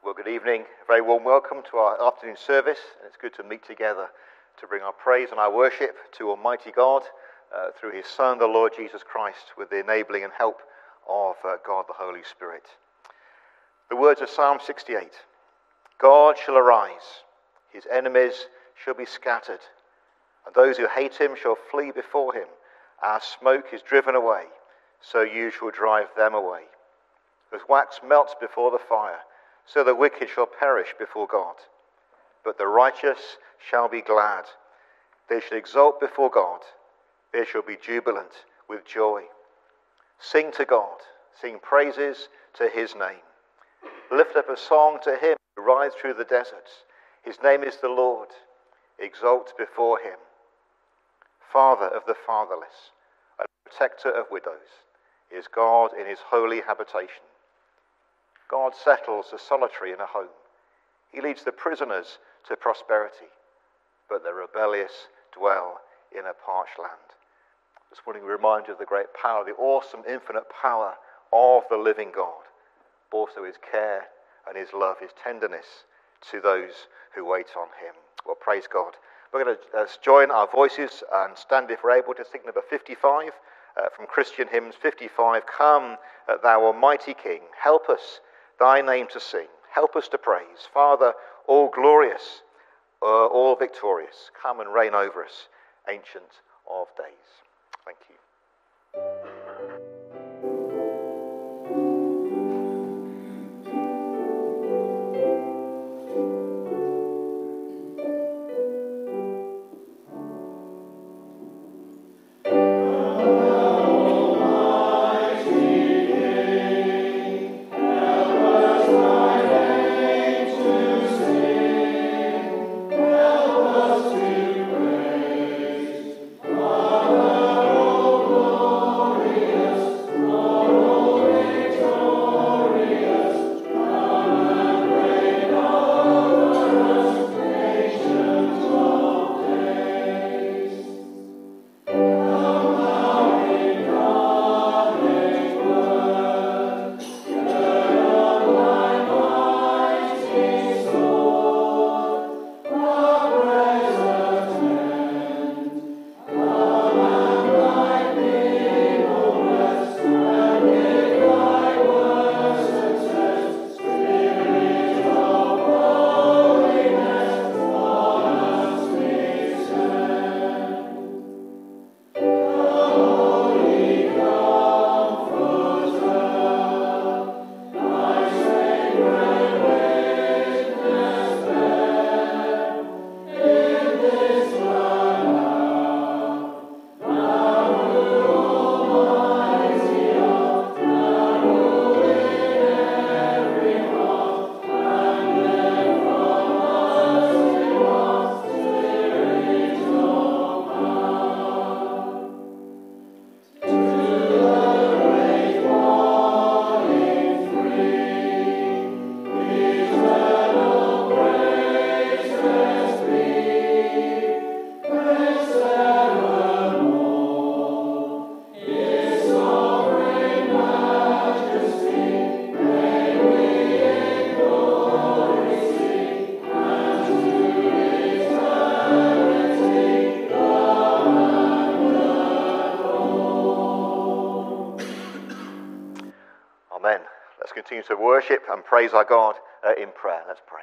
Well, good evening. A very warm welcome to our afternoon service. It's good to meet together to bring our praise and our worship to Almighty God through his Son, the Lord Jesus Christ, with the enabling and help of God the Holy Spirit. The words of Psalm 68. God shall arise, his enemies shall be scattered, and those who hate him shall flee before him. As smoke is driven away, so you shall drive them away. As wax melts before the fire, so the wicked shall perish before God. But the righteous shall be glad. They shall exult before God. They shall be jubilant with joy. Sing to God. Sing praises to his name. Lift up a song to him who rides through the deserts. His name is the Lord. Exult before him. Father of the fatherless and protector of widows is God in his holy habitation. God settles the solitary in a home. He leads the prisoners to prosperity, but the rebellious dwell in a parched land. This morning we remind you of the great power, the awesome infinite power of the living God, but also his care and his love, his tenderness to those who wait on him. Well, praise God. We're going to join our voices and stand, if we're able, to sing number 55 from Christian Hymns 55. Come, thou Almighty King, help us thy name to sing. Help us to praise. Father, all glorious, all victorious, come and reign over us, Ancient of Days. Thank you. Continue to worship and praise our God in prayer. Let's pray.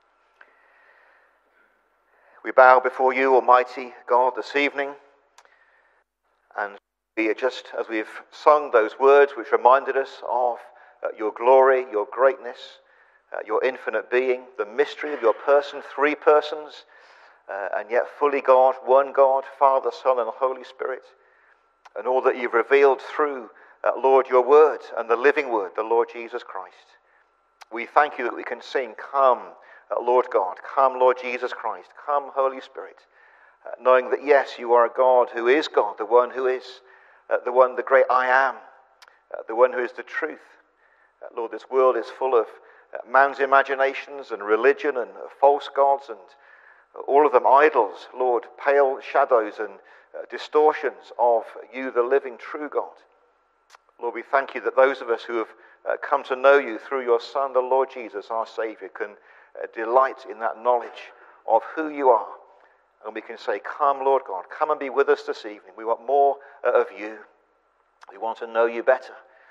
We bow before you, Almighty God, this evening, and just as we've sung those words which reminded us of your glory, your greatness, your infinite being, the mystery of your person, three persons, and yet fully God, one God, Father, Son, and Holy Spirit, and all that you've revealed through Lord, your word and the living word, the Lord Jesus Christ. We thank you that we can sing, come, Lord God, come, Lord Jesus Christ, come, Holy Spirit, knowing that, yes, you are a God who is God, the one who is, the one, the great I am, the one who is the truth. Lord, this world is full of man's imaginations and religion and false gods and all of them idols, Lord, pale shadows and distortions of you, the living true God. Lord, we thank you that those of us who have come to know you through your Son, the Lord Jesus, our Saviour, can delight in that knowledge of who you are. And we can say, come, Lord God, come and be with us this evening. We want more of you. We want to know you better.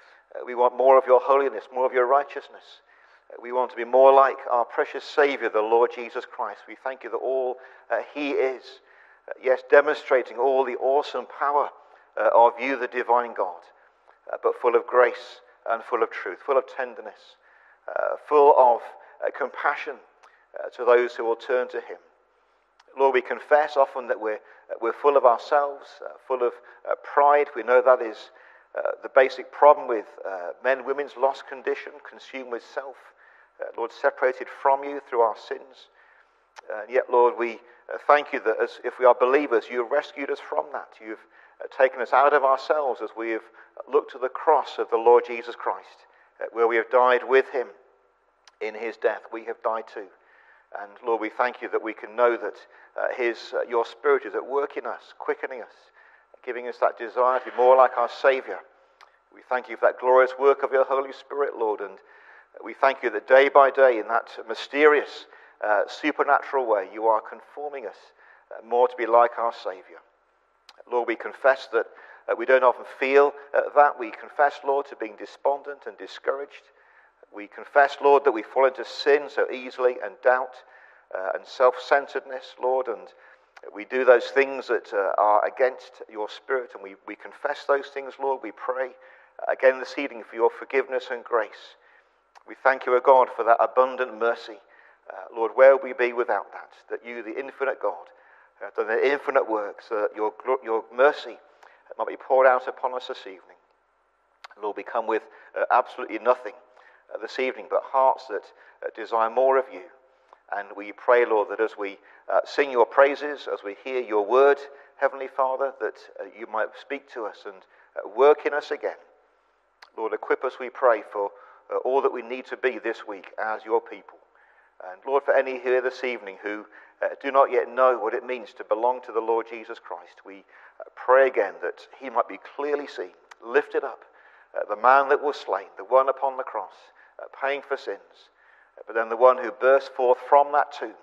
We want more of your holiness, more of your righteousness. We want to be more like our precious Saviour, the Lord Jesus Christ. We thank you that all he is, yes, demonstrating all the awesome power of you, the divine God, but full of grace and full of truth, full of tenderness, full of compassion to those who will turn to him. Lord, we confess often that we're full of ourselves, full of pride. We know that is the basic problem with men and women's lost condition, consumed with self. Lord, separated from you through our sins. And yet, Lord, we thank you that as if we are believers, you have rescued us from that. You've taken us out of ourselves as we have looked to the cross of the Lord Jesus Christ, where we have died with him in his death. We have died too. And Lord, we thank you that we can know that your Spirit is at work in us, quickening us, giving us that desire to be more like our Saviour. We thank you for that glorious work of your Holy Spirit, Lord, and we thank you that day by day, in that mysterious, supernatural way, you are conforming us more to be like our Saviour. Lord, we confess that we don't often feel that. We confess, Lord, to being despondent and discouraged. We confess, Lord, that we fall into sin so easily, and doubt and self-centeredness, Lord, and we do those things that are against your Spirit, and we confess those things, Lord. We pray again this evening for your forgiveness and grace. We thank you, O God, for that abundant mercy. Lord, where would we be without that? That you, the infinite God, have done the infinite work so that your mercy might be poured out upon us this evening. Lord, we come with absolutely nothing this evening but hearts that desire more of you. And we pray, Lord, that as we sing your praises, as we hear your word, Heavenly Father, that you might speak to us and work in us again. Lord, equip us, we pray, for all that we need to be this week as your people. And Lord, for any here this evening who do not yet know what it means to belong to the Lord Jesus Christ, we pray again that he might be clearly seen, lifted up, the man that was slain, the one upon the cross, paying for sins, but then the one who burst forth from that tomb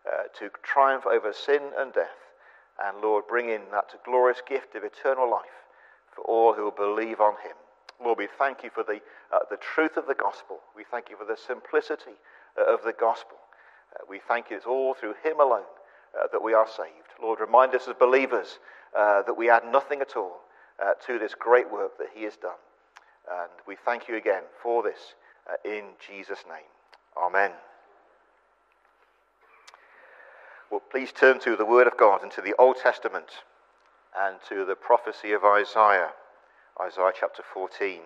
to triumph over sin and death, and Lord, bring in that glorious gift of eternal life for all who will believe on him. Lord, we thank you for the truth of the gospel. We thank you for the simplicity of the gospel. We thank you it's all through him alone that we are saved. Lord, remind us as believers that we add nothing at all to this great work that he has done. And we thank you again for this in Jesus' name. Amen. Well, please turn to the Word of God and to the Old Testament and to the prophecy of Isaiah, Isaiah chapter 14.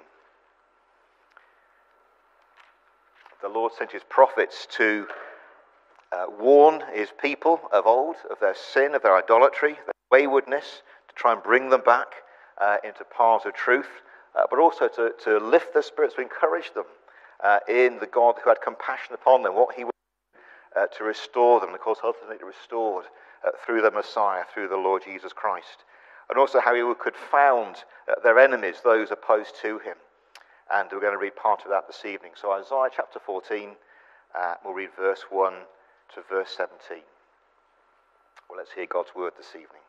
The Lord sent his prophets to warn his people of old of their sin, of their idolatry, their waywardness, to try and bring them back into paths of truth, but also to lift their spirits, to encourage them in the God who had compassion upon them, what he would do to restore them, and of course ultimately restored through the Messiah, through the Lord Jesus Christ, and also how he could found their enemies, those opposed to him. And we're going to read part of that this evening. So Isaiah chapter 14, we'll read verse 1 to verse 17. Well, let's hear God's word this evening.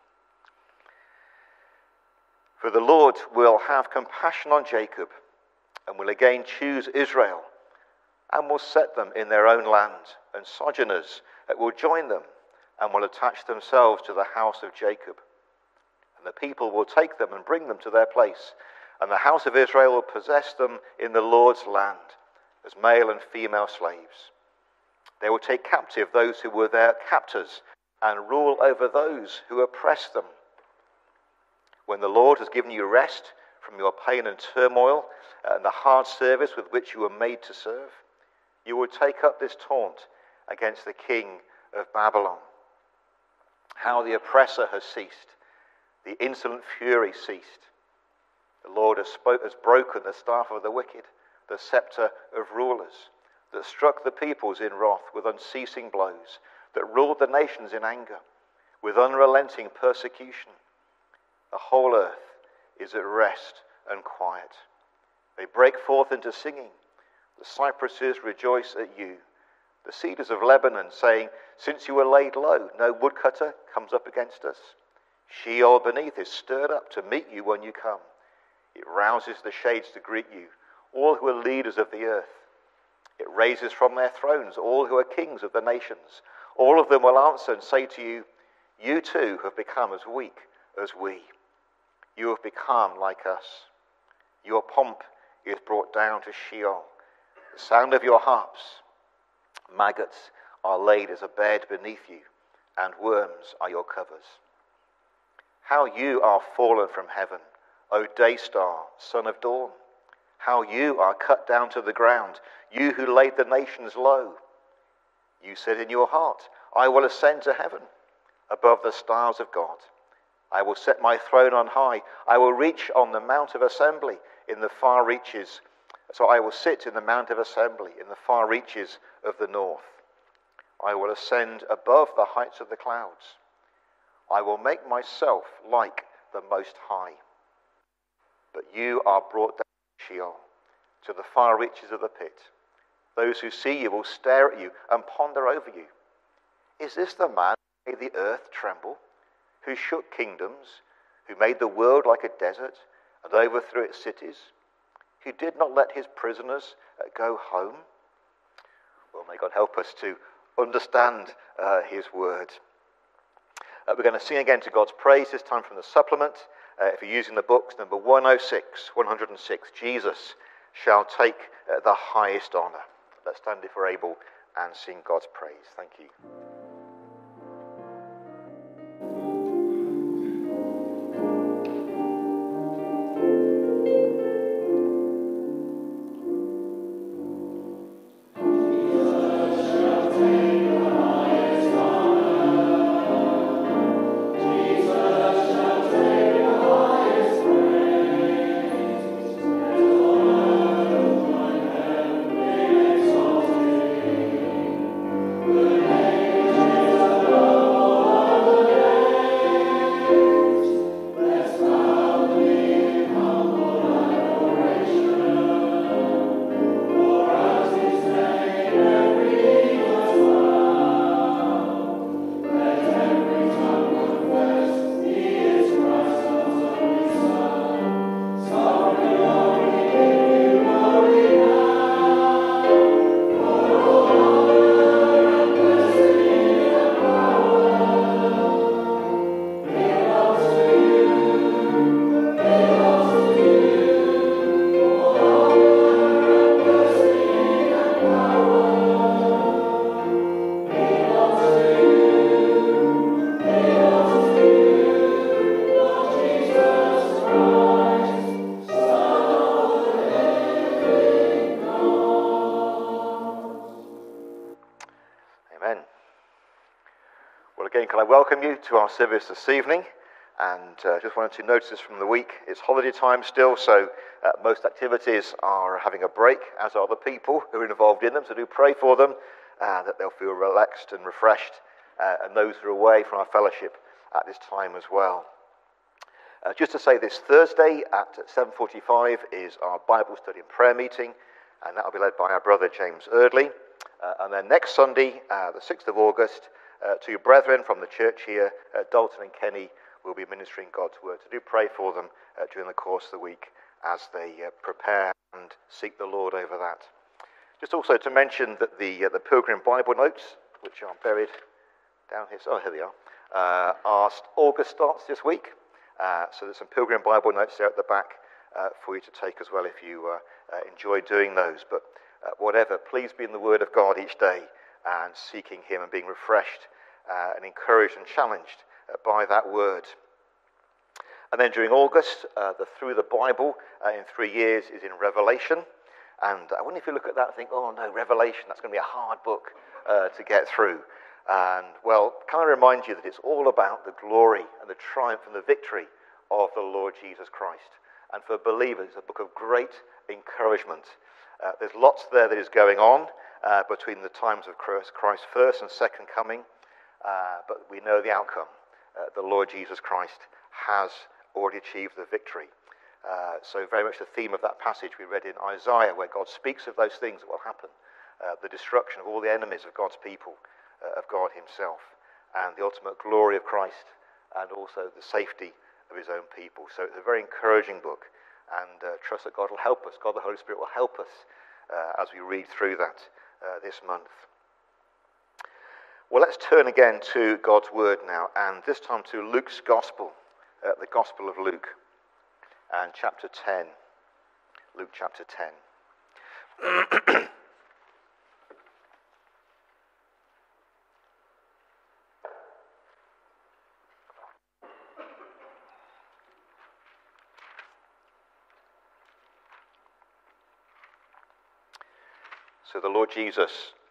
For the Lord will have compassion on Jacob, and will again choose Israel, and will set them in their own land, and sojourners will join them, and will attach themselves to the house of Jacob. And the people will take them and bring them to their place, and the house of Israel will possess them in the Lord's land, as male and female slaves. They will take captive those who were their captors, and rule over those who oppress them. When the Lord has given you rest from your pain and turmoil, and the hard service with which you were made to serve, you will take up this taunt against the king of Babylon. How the oppressor has ceased, the insolent fury ceased. The Lord has broken the staff of the wicked, the scepter of rulers, that struck the peoples in wrath with unceasing blows, that ruled the nations in anger, with unrelenting persecution. The whole earth is at rest and quiet. They break forth into singing. The cypresses rejoice at you. The cedars of Lebanon, saying, since you were laid low, no woodcutter comes up against us. Sheol beneath is stirred up to meet you when you come. It rouses the shades to greet you, all who are leaders of the earth. It raises from their thrones all who are kings of the nations. All of them will answer and say to you, you too have become as weak as we. You have become like us. Your pomp is brought down to Sheol. The sound of your harps, maggots are laid as a bed beneath you, and worms are your covers. How you are fallen from heaven, O day star, son of dawn. How you are cut down to the ground, you who laid the nations low. You said in your heart, I will ascend to heaven, above the stars of God. I will set my throne on high. I will reach on the mount of assembly in the far reaches. So I will sit in the mount of assembly in the far reaches of the north. I will ascend above the heights of the clouds. I will make myself like the Most High. But you are brought down to Sheol, to the far reaches of the pit. Those who see you will stare at you and ponder over you. Is this the man who made the earth tremble, who shook kingdoms, who made the world like a desert and overthrew its cities, who did not let his prisoners go home? Well, may God help us to understand his word. We're going to sing again to God's praise, this time from the supplement. If you're using the books, number 106, Jesus shall take the highest honor. Let's stand if we're able and sing God's praise. Thank you. Can I welcome you to our service this evening? And just wanted to notice from the week, it's holiday time still, so most activities are having a break, as are the people who are involved in them. So do pray for them, that they'll feel relaxed and refreshed, and those who are away from our fellowship at this time as well. Just to say, this Thursday at 7:45 is our Bible study and prayer meeting, and that will be led by our brother James Eardley. And then next Sunday, the 6th of August, two brethren from the church here, Dalton and Kenny, will be ministering God's word. So do pray for them during the course of the week as they prepare and seek the Lord over that. Just also to mention that the Pilgrim Bible notes, which are buried down here, oh, here they are, August starts this week. So there's some Pilgrim Bible notes there at the back for you to take as well if you enjoy doing those. But whatever, please be in the Word of God each day and seeking Him and being refreshed and encouraged and challenged by that Word. And then during August, the Through the Bible in 3 years is in Revelation. And I wonder if you look at that and think, oh no, Revelation, that's going to be a hard book to get through. And well, can I remind you that it's all about the glory and the triumph and the victory of the Lord Jesus Christ. And for believers, it's a book of great encouragement. There's lots there that is going on between the times of Christ's first and second coming, but we know the outcome. The Lord Jesus Christ has already achieved the victory. So very much the theme of that passage we read in Isaiah, where God speaks of those things that will happen, the destruction of all the enemies of God's people, of God himself, and the ultimate glory of Christ, and also the safety of his own people. So it's a very encouraging book, and trust that God will help us. God the Holy Spirit will help us as we read through that this month. Well, let's turn again to God's Word now, and this time to Luke's Gospel, the Gospel of Luke, and chapter 10. Luke chapter 10. So the Lord Jesus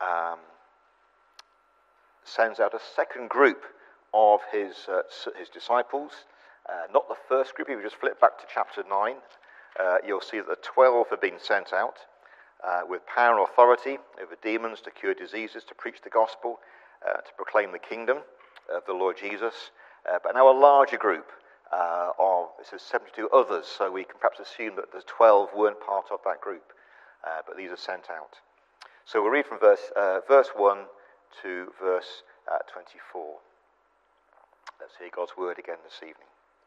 sends out a second group of his disciples. Not the first group. If you just flip back to chapter 9, you'll see that the 12 have been sent out with power and authority over demons, to cure diseases, to preach the gospel, to proclaim the kingdom of the Lord Jesus. But now a larger group it says 72 others, so we can perhaps assume that the 12 weren't part of that group, but these are sent out. So we'll read from verse 1 to verse 24. Let's hear God's word again this evening.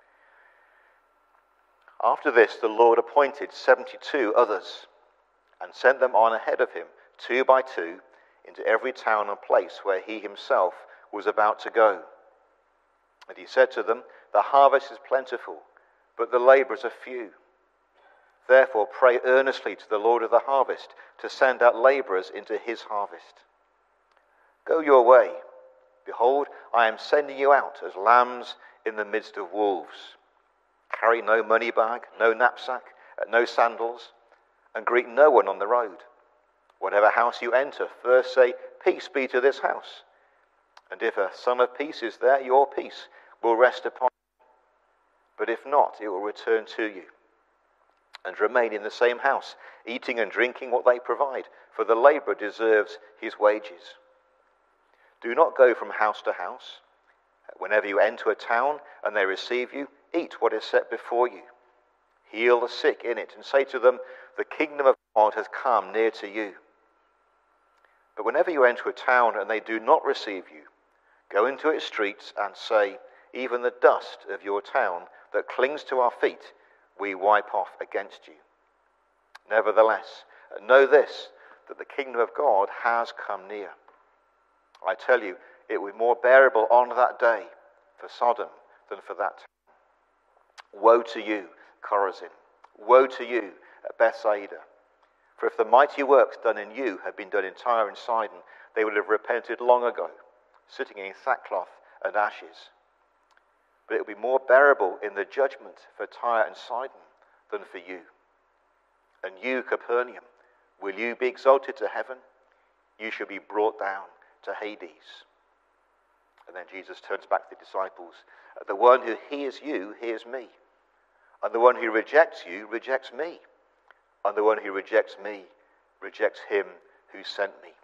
After this, the Lord appointed 72 others and sent them on ahead of him, 2 by 2, into every town and place where he himself was about to go. And he said to them, "The harvest is plentiful, but the laborers are few. Therefore pray earnestly to the Lord of the harvest to send out laborers into his harvest. Go your way. Behold, I am sending you out as lambs in the midst of wolves. Carry no money bag, no knapsack, no sandals, and greet no one on the road. Whatever house you enter, first say, 'Peace be to this house.' And if a son of peace is there, your peace will rest upon you. But if not, it will return to you. And remain in the same house, eating and drinking what they provide, for the laborer deserves his wages. Do not go from house to house. Whenever you enter a town and they receive you, eat what is set before you. Heal the sick in it, and say to them, 'The kingdom of God has come near to you.' But whenever you enter a town and they do not receive you, go into its streets and say, 'Even the dust of your town that clings to our feet, we wipe off against you.' Nevertheless, know this, that the kingdom of God has come near. I tell you, it will be more bearable on that day for Sodom than for that town. Woe to you, Chorazin! Woe to you, Bethsaida! For if the mighty works done in you had been done in Tyre and Sidon, they would have repented long ago, sitting in sackcloth and ashes. But it will be more bearable in the judgment for Tyre and Sidon than for you. And you, Capernaum, will you be exalted to heaven? You shall be brought down to Hades." And then Jesus turns back to the disciples. "The one who hears you hears me. And the one who rejects you rejects me. And the one who rejects me rejects him who sent me."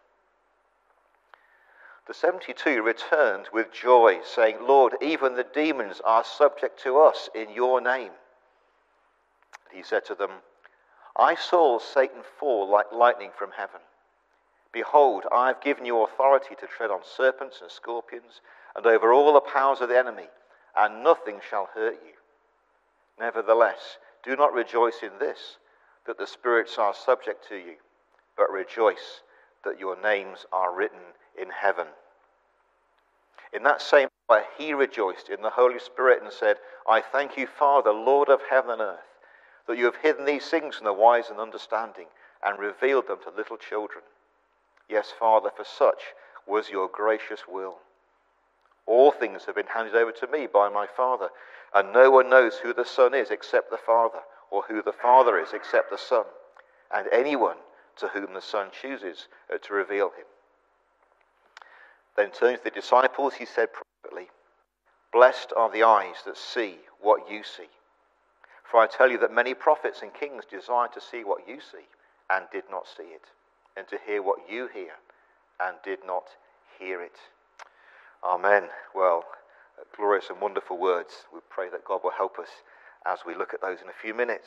The 72 returned with joy, saying, "Lord, even the demons are subject to us in your name." He said to them, "I saw Satan fall like lightning from heaven. Behold, I have given you authority to tread on serpents and scorpions, and over all the powers of the enemy, and nothing shall hurt you. Nevertheless, do not rejoice in this, that the spirits are subject to you, but rejoice that your names are written in heaven." In that same hour he rejoiced in the Holy Spirit and said, "I thank you, Father, Lord of heaven and earth, that you have hidden these things from the wise and understanding and revealed them to little children. Yes, Father, for such was your gracious will. All things have been handed over to me by my Father, and no one knows who the Son is except the Father, or who the Father is except the Son, and anyone to whom the Son chooses to reveal him." Then turning to the disciples, he said privately, "Blessed are the eyes that see what you see. For I tell you that many prophets and kings desired to see what you see and did not see it, and to hear what you hear and did not hear it." Amen. Well, glorious and wonderful words. We pray that God will help us as we look at those in a few minutes.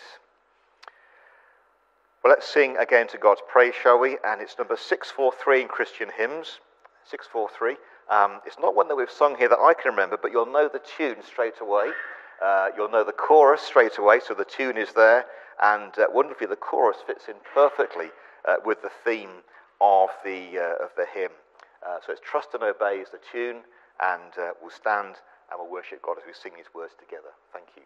Well, let's sing again to God's praise, shall we? And it's number 643 in Christian hymns. 643. It's not one that we've sung here that I can remember, but you'll know the tune straight away. You'll know the chorus straight away, so the tune is there. And wonderfully, the chorus fits in perfectly with the theme of the hymn. So it's Trust and Obey is the tune, and we'll stand and we'll worship God as we sing his words together. Thank you.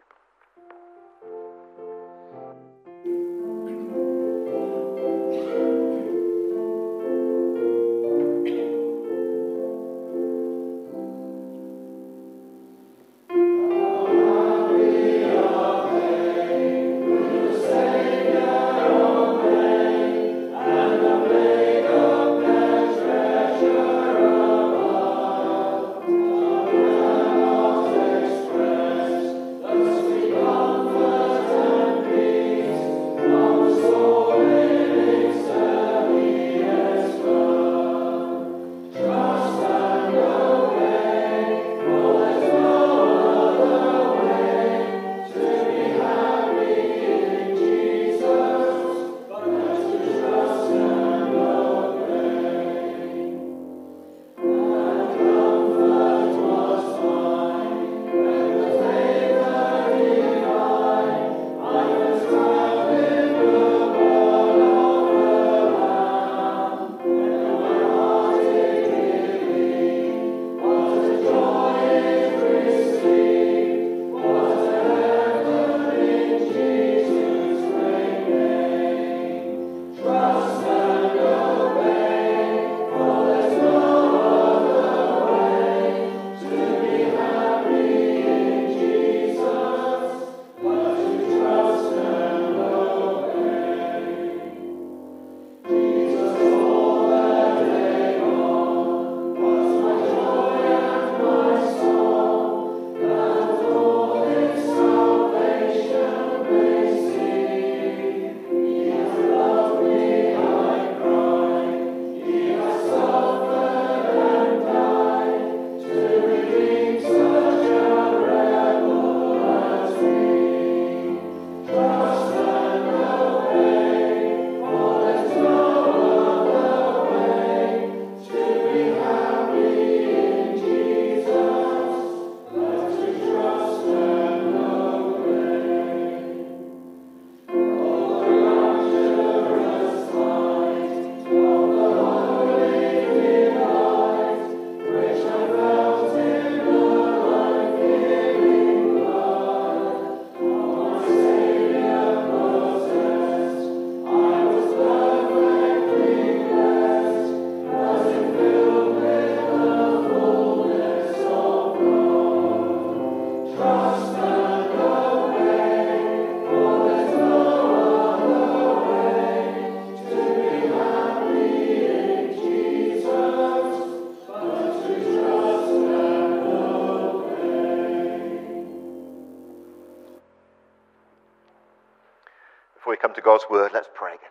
Before we come to God's word, let's pray again.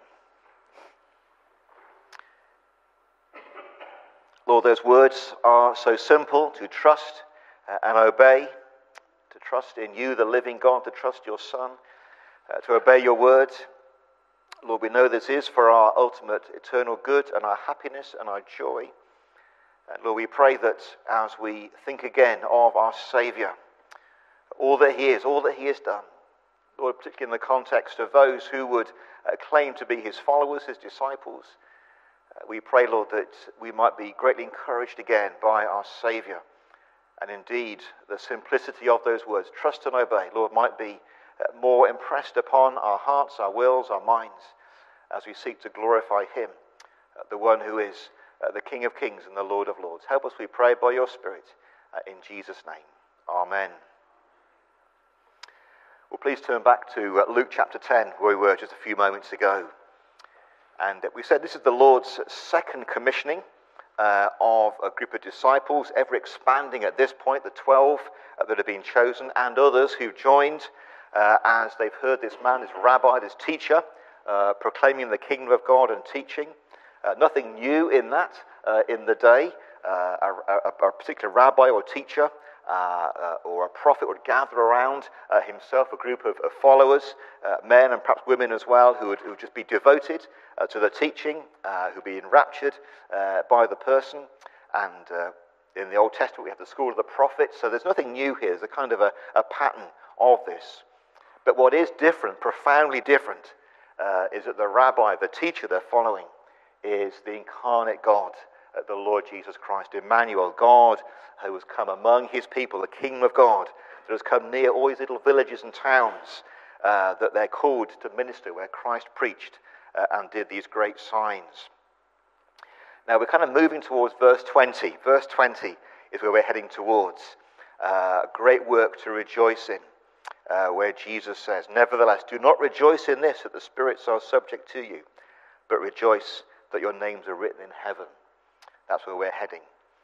Lord, those words are so simple: to trust and obey, to trust in you, the living God, to trust your Son, to obey your word. Lord, we know this is for our ultimate eternal good and our happiness and our joy. And Lord, we pray that as we think again of our Saviour, all that he is, all that he has done, Lord, particularly in the context of those who would claim to be his followers, his disciples, we pray, Lord, that we might be greatly encouraged again by our Saviour. And indeed, the simplicity of those words, trust and obey, Lord, might be more impressed upon our hearts, our wills, our minds, as we seek to glorify him, the one who is the King of Kings and the Lord of Lords. Help us, we pray, by your Spirit, in Jesus' name. Amen. Well, please turn back to Luke chapter 10, where we were just a few moments ago. And we said this is the Lord's second commissioning of a group of disciples, ever expanding at this point, the 12 that have been chosen, and others who've joined as they've heard this man, this rabbi, this teacher, proclaiming the kingdom of God and teaching. Nothing new in that in the day. A particular rabbi or teacher or a prophet would gather around himself a group of followers, men and perhaps women as well, who would just be devoted to the teaching, who'd be enraptured by the person. And in the Old Testament we have the school of the prophets, so there's nothing new here. There's a kind of a pattern of this. But what is different, profoundly different, is that the rabbi, the teacher they're following, is the incarnate God, the Lord Jesus Christ, Emmanuel, God who has come among his people, the kingdom of God, that has come near all these little villages and towns that they're called to minister, where Christ preached and did these great signs. Now we're kind of moving towards verse 20. Verse 20 is where we're heading towards. Great work to rejoice in, where Jesus says, "Nevertheless, do not rejoice in this, that the spirits are subject to you, but rejoice that your names are written in heaven." That's where we're heading.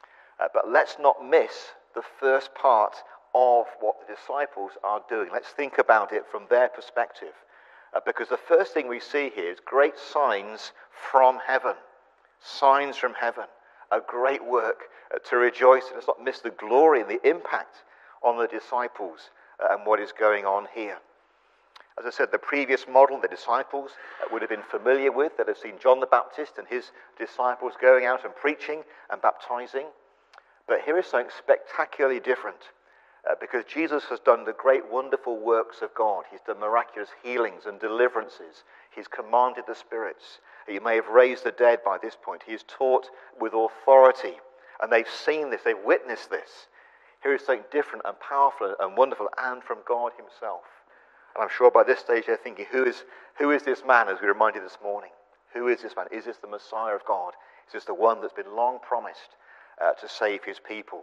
But let's not miss the first part of what the disciples are doing. Let's think about it from their perspective. Because the first thing we see here is great signs from heaven. Signs from heaven. A great work to rejoice in. Let's not miss the glory and the impact on the disciples and what is going on here. As I said, the previous model, the disciples would have been familiar with, that have seen John the Baptist and his disciples going out and preaching and baptizing. But here is something spectacularly different, because Jesus has done the great wonderful works of God. He's done miraculous healings and deliverances. He's commanded the spirits. He may have raised the dead by this point. He's taught with authority, and they've seen this, they've witnessed this. Here is something different and powerful and wonderful, and from God himself. And I'm sure by this stage they're thinking, who is this man, as we reminded this morning? Who is this man? Is this the Messiah of God? Is this the one that's been long promised to save his people?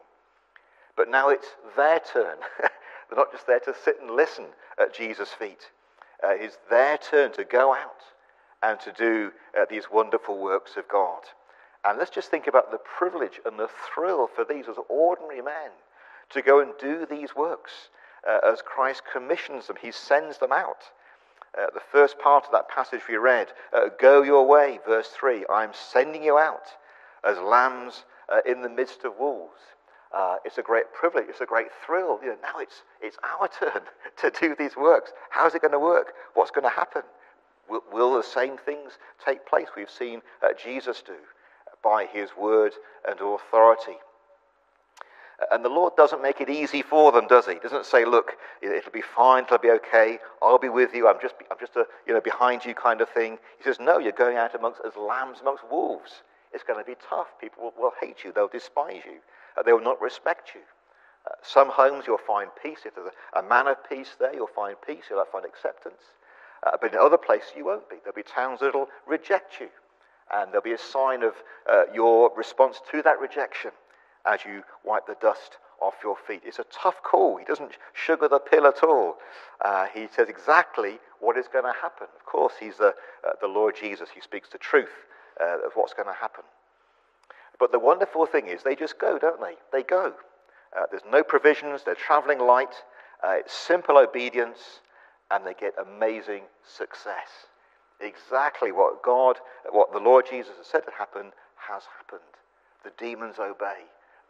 But now it's their turn. They're not just there to sit and listen at Jesus' feet. It's their turn to go out and to do these wonderful works of God. And let's just think about the privilege and the thrill for these as ordinary men to go and do these works. As Christ commissions them, he sends them out. The first part of that passage we read, go your way, verse 3, I'm sending you out as lambs in the midst of wolves. It's a great privilege, it's a great thrill. Now it's our turn to do these works. How's it going to work? What's going to happen? Will the same things take place we've seen Jesus do by his word and authority? And the Lord doesn't make it easy for them, does he? He doesn't say, look, it'll be fine, it'll be okay, I'll be with you, I'm just behind you kind of thing. He says, no, you're going out as lambs amongst wolves. It's going to be tough. People will hate you, they'll despise you, they will not respect you. Some homes you'll find peace. If there's a man of peace there, you'll find peace, you'll find acceptance. But in other places you won't be. There'll be towns that will reject you. And there'll be a sign of your response to that rejection as you wipe the dust off your feet. It's a tough call. He doesn't sugar the pill at all. He says exactly what is going to happen. Of course, he's the Lord Jesus. He speaks the truth of what's going to happen. But the wonderful thing is they just go, don't they? They go. There's no provisions. They're traveling light. It's simple obedience, and they get amazing success. Exactly what the Lord Jesus has said to happen, has happened. The demons obey.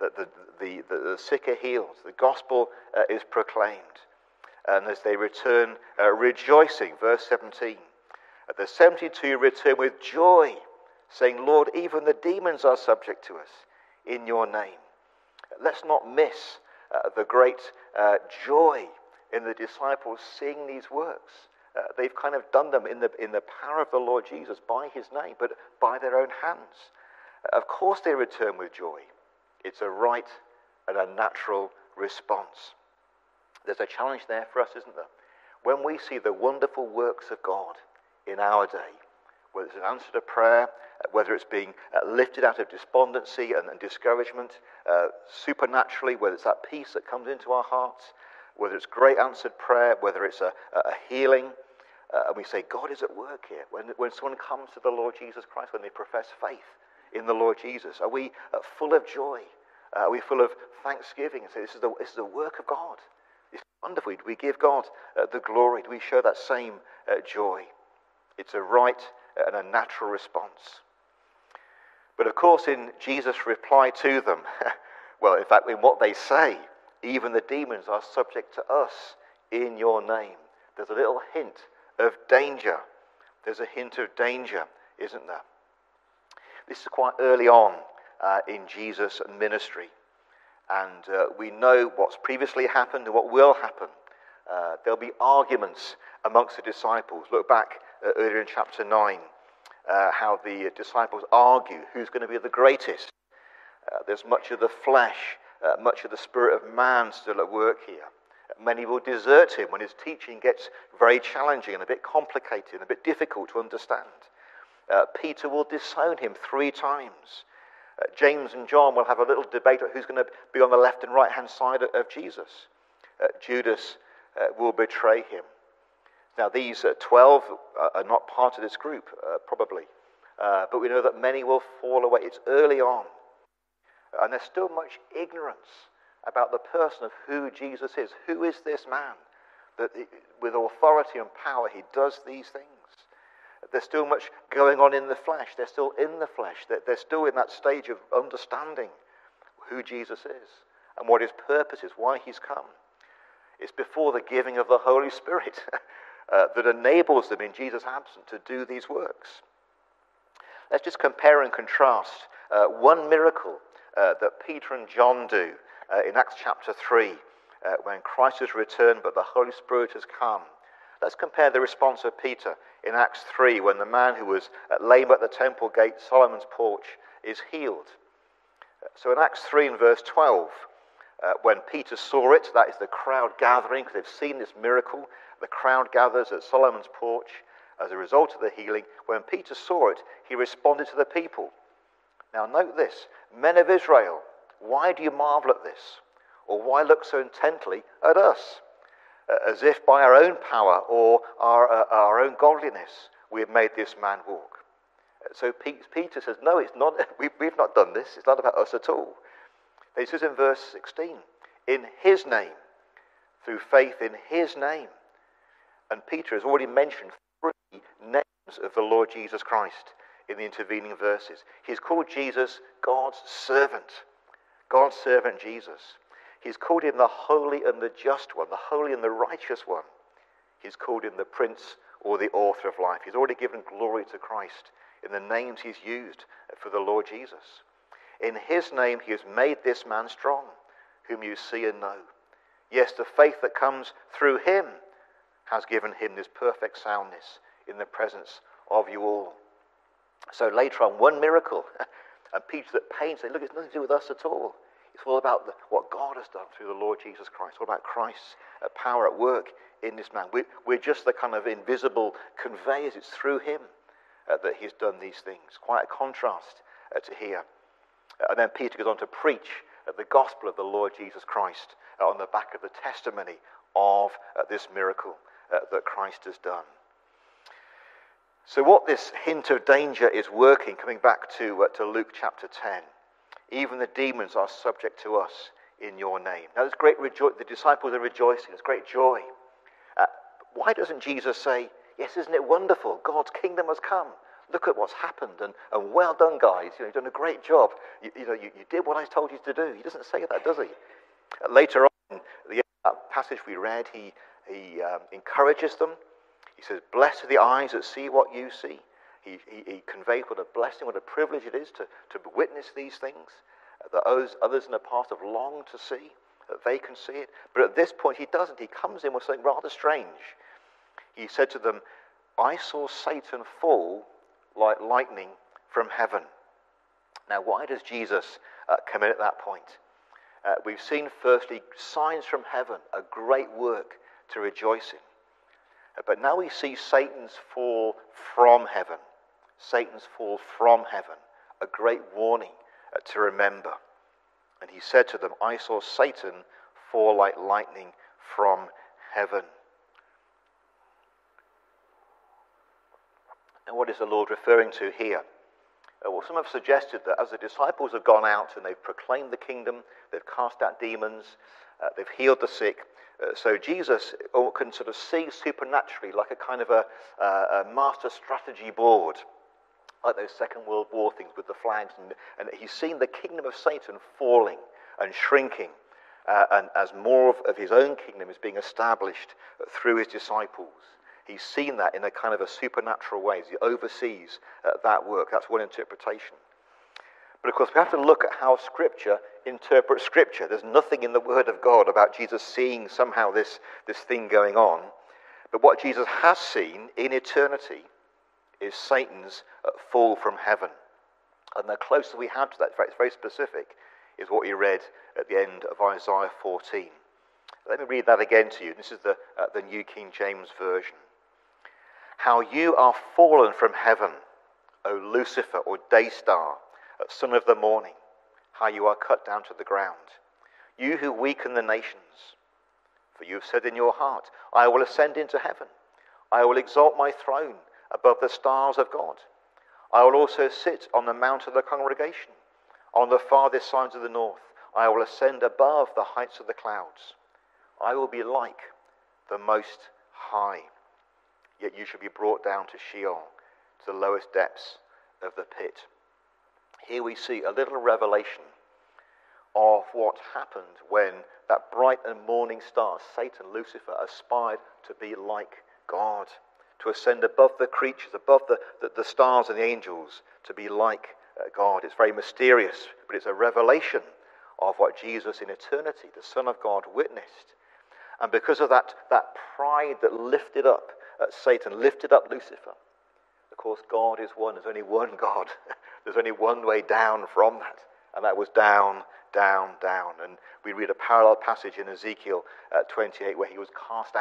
The sick are healed. The gospel is proclaimed. And as they return rejoicing, verse 17, the 72 return with joy, saying, Lord, even the demons are subject to us in your name. Let's not miss the great joy in the disciples seeing these works. They've kind of done them in the power of the Lord Jesus by his name, but by their own hands. Of course they return with joy. It's a right and a natural response. There's a challenge there for us, isn't there? When we see the wonderful works of God in our day, whether it's an answer to prayer, whether it's being lifted out of despondency and discouragement, supernaturally, whether it's that peace that comes into our hearts, whether it's great answered prayer, whether it's a healing, and we say, God is at work here. When someone comes to the Lord Jesus Christ, when they profess faith in the Lord Jesus, are we full of joy? Are we full of thanksgiving and say, this is the work of God? It's wonderful. Do we give God the glory? Do we show that same joy? It's a right and a natural response. But of course, in Jesus' reply to them, well, in fact, in what they say, Even the demons are subject to us in your name. There's a little hint of danger. There's a hint of danger, isn't there? This is quite early on in Jesus' ministry. And we know what's previously happened and what will happen. There'll be arguments amongst the disciples. Look back earlier in chapter 9, how the disciples argue who's going to be the greatest. There's much of the flesh, much of the spirit of man still at work here. Many will desert him when his teaching gets very challenging and a bit complicated and a bit difficult to understand. Peter will disown him 3 times. James and John will have a little debate about who's going to be on the left and right hand side of Jesus. Judas will betray him. Now these 12 are not part of this group, probably. But we know that many will fall away. It's early on. And there's still much ignorance about the person of who Jesus is. Who is this man that with authority and power he does these things? There's still much going on in the flesh. They're still in the flesh. They're still in that stage of understanding who Jesus is and what his purpose is, why he's come. It's before the giving of the Holy Spirit that enables them in Jesus' absence to do these works. Let's just compare and contrast one miracle that Peter and John do in Acts chapter 3 when Christ has returned but the Holy Spirit has come. Let's compare the response of Peter in Acts 3 when the man who was lame at the temple gate, Solomon's porch, is healed. So in Acts 3 and verse 12, when Peter saw it, that is the crowd gathering, because they've seen this miracle, the crowd gathers at Solomon's porch as a result of the healing. When Peter saw it, he responded to the people. Now note this, men of Israel, why do you marvel at this? Or why look so intently at us? As if by our own power or our own godliness we have made this man walk. So Peter says, no, it's not. We've not done this. It's not about us at all. He says in verse 16, in his name, through faith in his name. And Peter has already mentioned 3 names of the Lord Jesus Christ in the intervening verses. He's called Jesus God's servant. God's servant Jesus. He's called him the holy and the just one, the holy and the righteous one. He's called him the prince or the author of life. He's already given glory to Christ in the names he's used for the Lord Jesus. In his name he has made this man strong, whom you see and know. Yes, the faith that comes through him has given him this perfect soundness in the presence of you all. So later on, one miracle, and Peter's at pain saying, look, it's nothing to do with us at all. It's all about what God has done through the Lord Jesus Christ. All about Christ's power at work in this man. We're just the kind of invisible conveyors. It's through him that he's done these things. Quite a contrast to here. And then Peter goes on to preach the gospel of the Lord Jesus Christ on the back of the testimony of this miracle that Christ has done. So what this hint of danger is working, coming back to Luke chapter 10, even the demons are subject to us in your name. Now there's great the disciples are rejoicing, there's great joy. Why doesn't Jesus say, yes, isn't it wonderful? God's kingdom has come. Look at what's happened, and well done, guys. You've done a great job. You did what I told you to do. He doesn't say that, does he? Later on, the passage we read, he encourages them. He says, blessed are the eyes that see what you see. He conveys what a blessing, what a privilege it is to witness these things that others in the past have longed to see, that they can see it. But at this point, he doesn't. He comes in with something rather strange. He said to them, I saw Satan fall like lightning from heaven. Now, why does Jesus come in at that point? We've seen, firstly, signs from heaven, a great work to rejoice in. But now we see Satan's fall from heaven. Satan's fall from heaven, a great warning to remember. And he said to them, I saw Satan fall like lightning from heaven. And what is the Lord referring to here? Well, some have suggested that as the disciples have gone out and they've proclaimed the kingdom, they've cast out demons, they've healed the sick, so Jesus can sort of see supernaturally like a kind of a master strategy board, like those Second World War things with the flags, and he's seen the kingdom of Satan falling and shrinking and as more of his own kingdom is being established through his disciples. He's seen that in a kind of a supernatural way as he oversees that work. That's one interpretation. But of course, we have to look at how Scripture interprets Scripture. There's nothing in the Word of God about Jesus seeing somehow this thing going on. But what Jesus has seen in eternity is Satan's fall from heaven. And the closer we have to that, in fact, it's very specific, is what we read at the end of Isaiah 14. Let me read that again to you. This is the New King James Version. How you are fallen from heaven, O Lucifer, or day star, son of the morning, how you are cut down to the ground. You who weaken the nations, for you have said in your heart, I will ascend into heaven. I will exalt my throne above the stars of God. I will also sit on the mount of the congregation, on the farthest sides of the north. I will ascend above the heights of the clouds. I will be like the Most High. Yet you shall be brought down to Sheol, to the lowest depths of the pit. Here we see a little revelation of what happened when that bright and morning star, Satan, Lucifer, aspired to be like God, to ascend above the creatures, above the stars and the angels, to be like God. It's very mysterious, but it's a revelation of what Jesus in eternity, the Son of God, witnessed. And because of that pride that lifted up Satan, lifted up Lucifer, of course, God is one. There's only one God. There's only one way down from that. And that was down, down, down. And we read a parallel passage in Ezekiel 28 where he was cast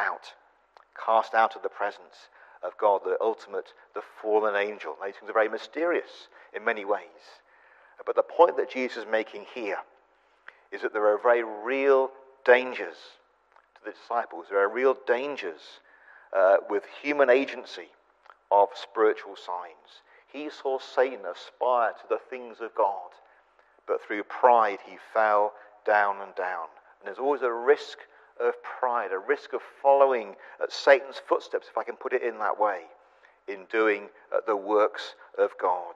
out of the presence of God, the ultimate, the fallen angel. These things are very mysterious in many ways. But the point that Jesus is making here is that there are very real dangers to the disciples. There are real dangers with human agency of spiritual signs. He saw Satan aspire to the things of God, but through pride he fell down and down. And there's always a risk of pride, a risk of following Satan's footsteps, if I can put it in that way, in doing the works of God.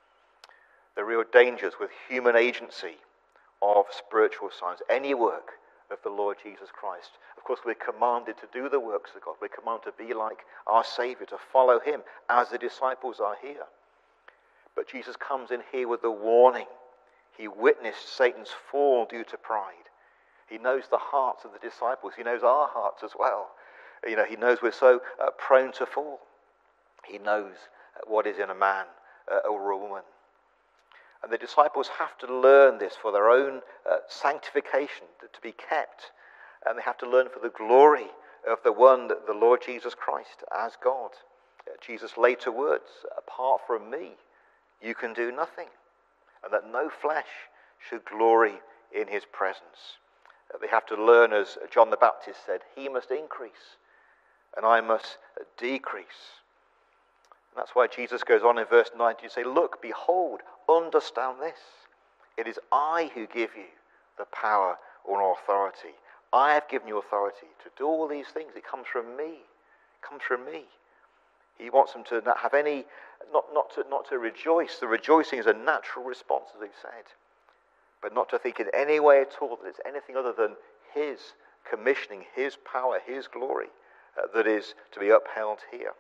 The real dangers with human agency of spiritual signs, any work of the Lord Jesus Christ. Of course, we're commanded to do the works of God. We're commanded to be like our Savior, to follow him as the disciples are here. But Jesus comes in here with a warning. He witnessed Satan's fall due to pride. He knows the hearts of the disciples. He knows our hearts as well. He knows we're so prone to fall. He knows what is in a man or a woman. And the disciples have to learn this for their own sanctification, to be kept. And they have to learn for the glory of the one, the Lord Jesus Christ, as God. Jesus' later words, apart from me, you can do nothing. And that no flesh should glory in his presence. They have to learn, as John the Baptist said, he must increase and I must decrease. And that's why Jesus goes on in verse 19 to say, look, behold, understand this. It is I who give you the power or authority. I have given you authority to do all these things. It comes from me. It comes from me. He wants them to not have any, not to rejoice. The rejoicing is a natural response, as we've said. But not to think in any way at all that it's anything other than his commissioning, his power, his glory that is to be upheld here.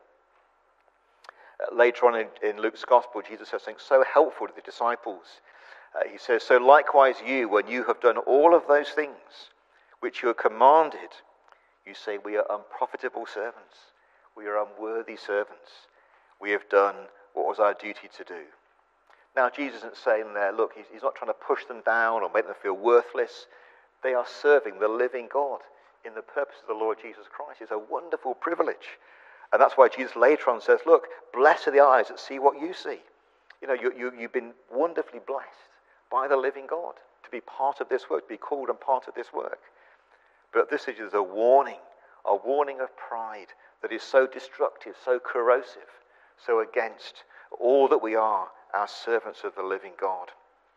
Later on in Luke's Gospel, Jesus says something so helpful to the disciples. He says, so likewise you, when you have done all of those things which you are commanded, you say we are unprofitable servants. We are unworthy servants. We have done what was our duty to do. Now, Jesus isn't saying there, look, he's not trying to push them down or make them feel worthless. They are serving the living God in the purpose of the Lord Jesus Christ. It's a wonderful privilege. And that's why Jesus later on says, look, blessed are the eyes that see what you see. You've been wonderfully blessed by the living God to be part of this work, to be called and part of this work. But this is a warning of pride that is so destructive, so corrosive, so against all that we are as servants of the living God.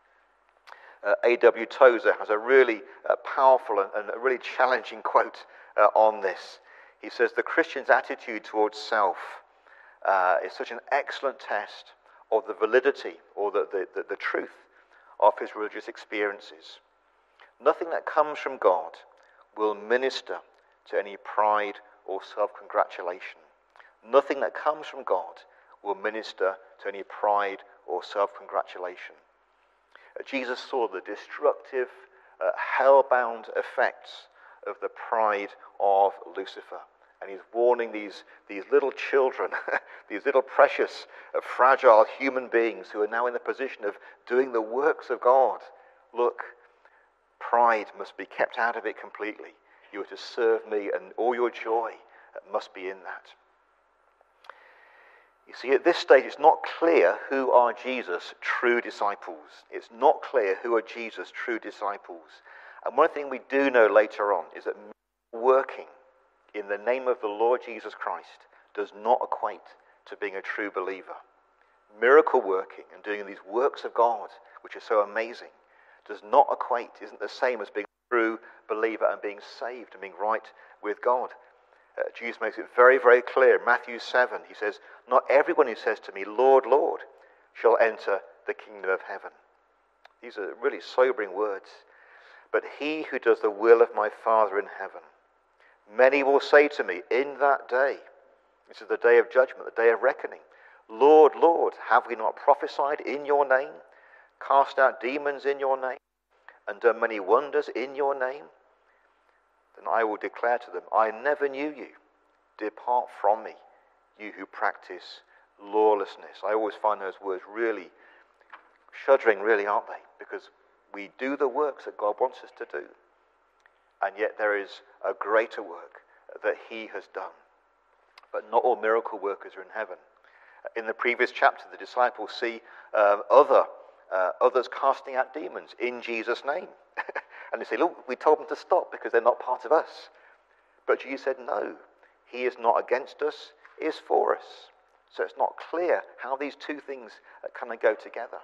A.W. Tozer has a really powerful and a really challenging quote on this. He says, the Christian's attitude towards self is such an excellent test of the validity or the truth of his religious experiences. Nothing that comes from God will minister to any pride or self-congratulation. Nothing that comes from God will minister to any pride or self-congratulation. Jesus saw the destructive, hell-bound effects of the pride of Lucifer. And he's warning these little children, these little precious, fragile human beings who are now in the position of doing the works of God. Look, pride must be kept out of it completely. You are to serve me, and all your joy must be in that. You see, at this stage, it's not clear who are Jesus' true disciples. It's not clear who are Jesus' true disciples. And one thing we do know later on is that working in the name of the Lord Jesus Christ does not equate to being a true believer. Miracle working and doing these works of God, which are so amazing, does not equate, isn't the same as being a true believer and being saved and being right with God. Jesus makes it very, very clear. Matthew 7, he says, "Not everyone who says to me, 'Lord, Lord,' shall enter the kingdom of heaven." These are really sobering words. "But he who does the will of my Father in heaven. Many will say to me in that day," this is the day of judgment, the day of reckoning, "Lord, Lord, have we not prophesied in your name, cast out demons in your name, and done many wonders in your name? Then I will declare to them, I never knew you. Depart from me, you who practice lawlessness." I always find those words really shuddering, really, aren't they? Because we do the works that God wants us to do. And yet there is a greater work that he has done. But not all miracle workers are in heaven. In the previous chapter, the disciples see others casting out demons in Jesus' name. And they say, "Look, we told them to stop because they're not part of us." But Jesus said, "No, he is not against us, he is for us." So it's not clear how these two things kind of go together.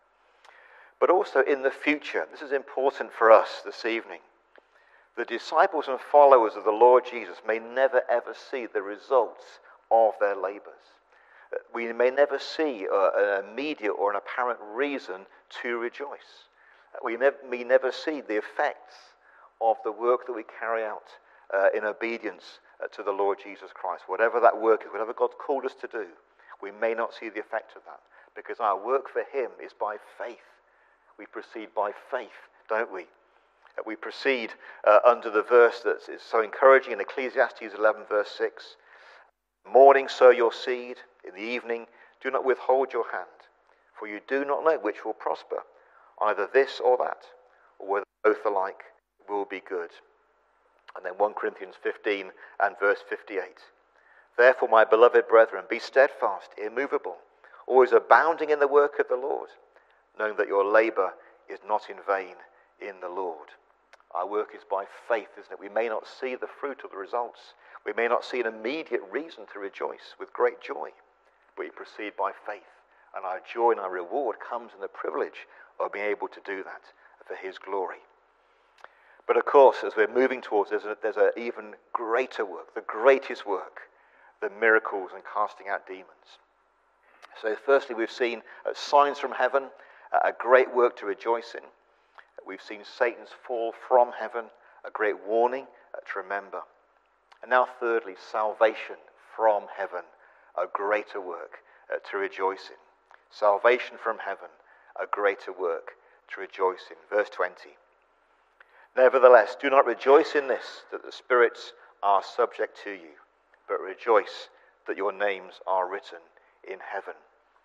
But also in the future, this is important for us this evening, the disciples and followers of the Lord Jesus may never ever see the results of their labors. We may never see an immediate or an apparent reason to rejoice. We may never see the effects of the work that we carry out in obedience to the Lord Jesus Christ. Whatever that work is, whatever God's called us to do, we may not see the effect of that, because our work for him is by faith. We proceed by faith, don't we? We proceed under the verse that is so encouraging in Ecclesiastes 11 verse 6. "Morning sow your seed, in the evening do not withhold your hand, for you do not know which will prosper, either this or that, or whether both alike will be good." And then 1 Corinthians 15 and verse 58. "Therefore, my beloved brethren, be steadfast, immovable, always abounding in the work of the Lord, knowing that your labor is not in vain in the Lord." Our work is by faith, isn't it? We may not see the fruit of the results. We may not see an immediate reason to rejoice with great joy, but we proceed by faith. And our joy and our reward comes in the privilege of being able to do that for his glory. But of course, as we're moving towards, there's an even greater work, the greatest work, the miracles and casting out demons. So firstly, we've seen signs from heaven, a great work to rejoice in. We've seen Satan's fall from heaven, a great warning to remember. And now thirdly, salvation from heaven, a greater work to rejoice in. Salvation from heaven, a greater work to rejoice in. Verse 20. "Nevertheless, do not rejoice in this, that the spirits are subject to you, but rejoice that your names are written in heaven."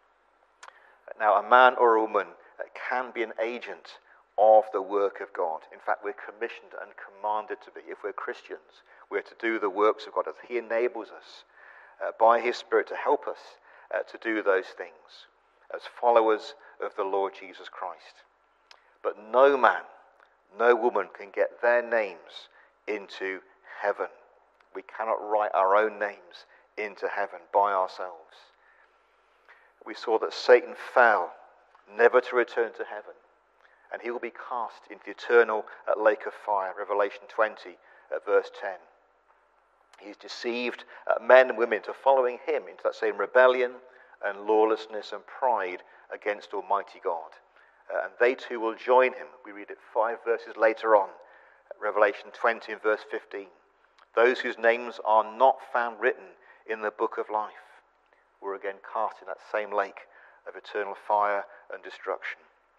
Now, a man or a woman can be an agent of the work of God. In fact, we're commissioned and commanded to be. If we're Christians, we're to do the works of God as he enables us by his Spirit to help us to do those things as followers of the Lord Jesus Christ. But no man, no woman can get their names into heaven. We cannot write our own names into heaven by ourselves. We saw that Satan fell, never to return to heaven, and he will be cast into the eternal lake of fire. Revelation 20, verse 10. He's deceived men and women into following him into that same rebellion and lawlessness and pride against Almighty God. and they too will join him. We read it 5 verses later on, Revelation 20 and verse 15. Those whose names are not found written in the book of life were again cast in that same lake of eternal fire and destruction.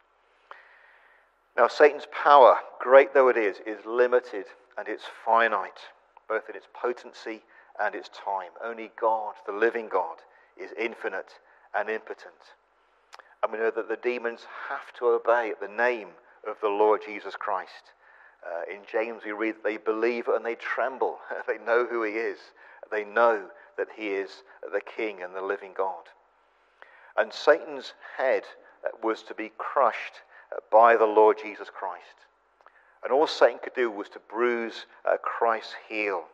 Now, Satan's power, great though it is limited and it's finite, both in its potency and its time. Only God, the living God, is infinite and impotent. And we know that the demons have to obey the name of the Lord Jesus Christ. In James we read, they believe and they tremble. They know who he is. They know that he is the King and the living God. And Satan's head was to be crushed by the Lord Jesus Christ. And all Satan could do was to bruise Christ's heel.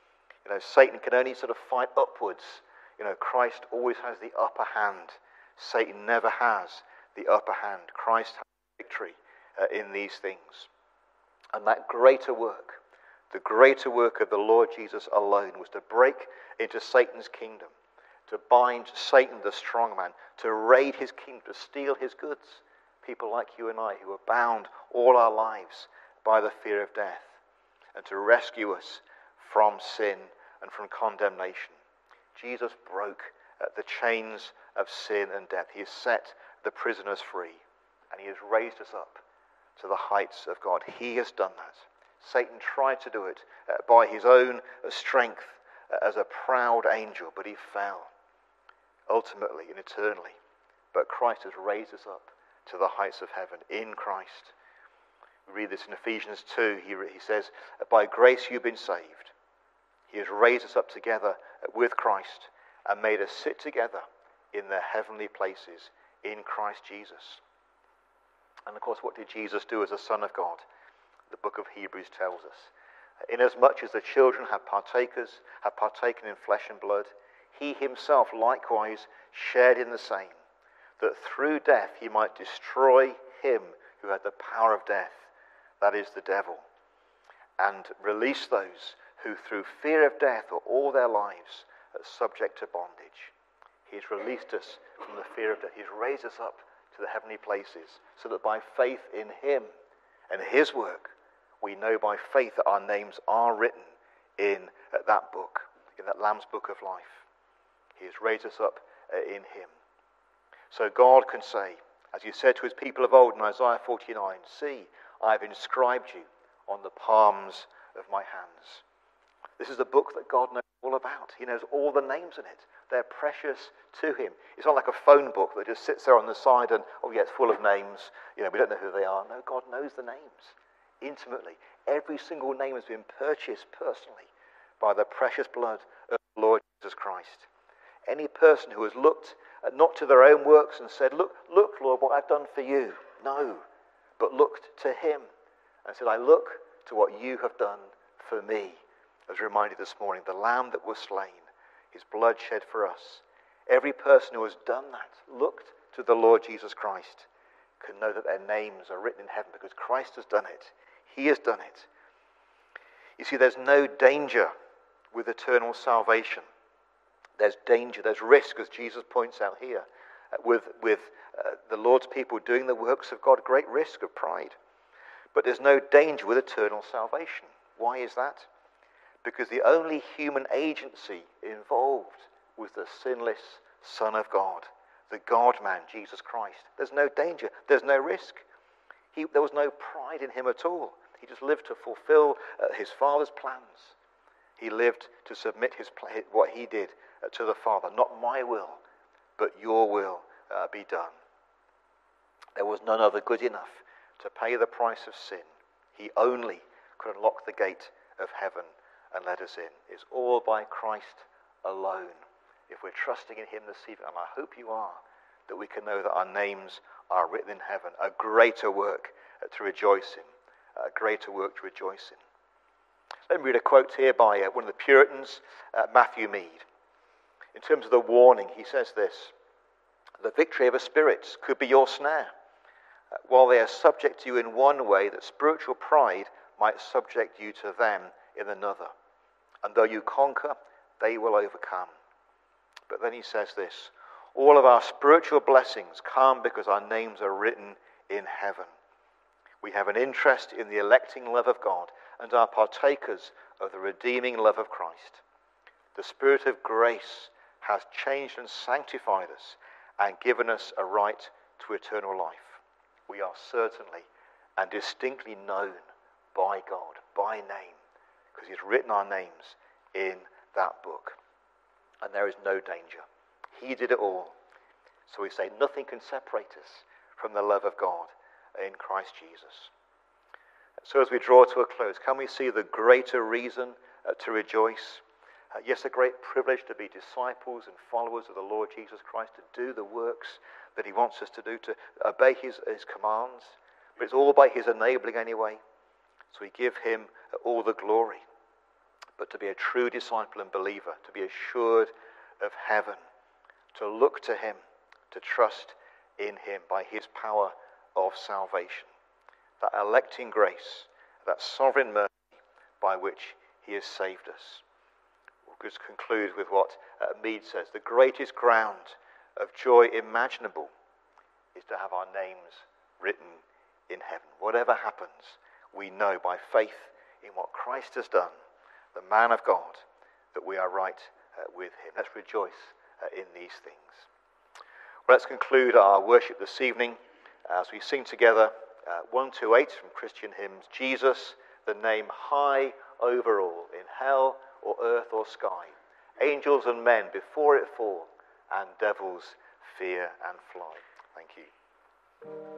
Satan can only sort of fight upwards. Christ always has the upper hand. Satan never has the upper hand. Christ has victory in these things. And that greater work, the greater work of the Lord Jesus alone, was to break into Satan's kingdom, to bind Satan, the strong man, to raid his kingdom, to steal his goods. People like you and I who are bound all our lives by the fear of death, and to rescue us from sin and from condemnation. Jesus broke the chains of sin and death. He has set the prisoners free, and he has raised us up to the heights of God. He has done that. Satan tried to do it by his own strength as a proud angel, but he fell ultimately and eternally. But Christ has raised us up to the heights of heaven in Christ. We read this in Ephesians 2. He says, by grace you've been saved. He has raised us up together with Christ and made us sit together in the heavenly places in Christ Jesus. And of course, what did Jesus do as the Son of God? The book of Hebrews tells us. Inasmuch as the children have partaken in flesh and blood, he himself likewise shared in the same, that through death he might destroy him who had the power of death, that is the devil, and release those who through fear of death are all their lives subject to bondage. He's released us from the fear of death. He's raised us up to the heavenly places, so that by faith in him and his work, we know by faith that our names are written in that book, in that Lamb's book of life. He has raised us up in him. So God can say, as he said to his people of old in Isaiah 49, see, I have inscribed you on the palms of my hands. This is a book that God knows all about. He knows all the names in it. They're precious to him. It's not like a phone book that just sits there on the side and, oh yeah, it's full of names. We don't know who they are. No, God knows the names intimately. Every single name has been purchased personally by the precious blood of the Lord Jesus Christ. Any person who has looked not to their own works and said, look, Lord, what I've done for you. No, but looked to him and said, I look to what you have done for me. As reminded this morning, the Lamb that was slain, his blood shed for us. Every person who has done that, looked to the Lord Jesus Christ, can know that their names are written in heaven because Christ has done it. He has done it. You see, there's no danger with eternal salvation. There's danger, there's risk, as Jesus points out here, with the Lord's people doing the works of God, great risk of pride. But there's no danger with eternal salvation. Why is that? Because the only human agency involved was the sinless Son of God, the God-man, Jesus Christ. There's no danger. There's no risk. There was no pride in him at all. He just lived to fulfill his Father's plans. He lived to submit what he did to the Father. Not my will, but your will be done. There was none other good enough to pay the price of sin. He only could unlock the gate of heaven and let us in. It's all by Christ alone. If we're trusting in him this evening, and I hope you are, that we can know that our names are written in heaven. A greater work to rejoice in. A greater work to rejoice in. Let me read a quote here by one of the Puritans, Matthew Mead. In terms of the warning, he says this: the victory of the spirits could be your snare, while they are subject to you in one way, that spiritual pride might subject you to them in another. And though you conquer, they will overcome. But then he says this: all of our spiritual blessings come because our names are written in heaven. We have an interest in the electing love of God and are partakers of the redeeming love of Christ. The Spirit of grace has changed and sanctified us and given us a right to eternal life. We are certainly and distinctly known by God, by name, because he's written our names in that book. And there is no danger. He did it all. So we say nothing can separate us from the love of God in Christ Jesus. So as we draw to a close, can we see the greater reason to rejoice? Yes, a great privilege to be disciples and followers of the Lord Jesus Christ, to do the works that he wants us to do, to obey his commands. But it's all by his enabling anyway. So we give him all the glory. But to be a true disciple and believer, to be assured of heaven, to look to him, to trust in him by his power of salvation. That electing grace, that sovereign mercy by which he has saved us. We'll just conclude with what Mead says. The greatest ground of joy imaginable is to have our names written in heaven. Whatever happens, we know by faith in what Christ has done, the man of God, that we are right with him. Let's rejoice in these things. Well, let's conclude our worship this evening as we sing together 128 from Christian hymns. Jesus, the name high over all, in hell or earth or sky. Angels and men before it fall, and devils fear and fly. Thank you.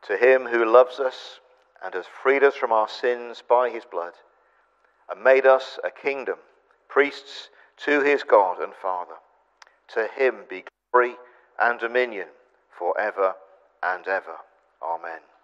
To him who loves us and has freed us from our sins by his blood, and made us a kingdom, priests to his God and Father. To him be glory and dominion forever and ever. Amen.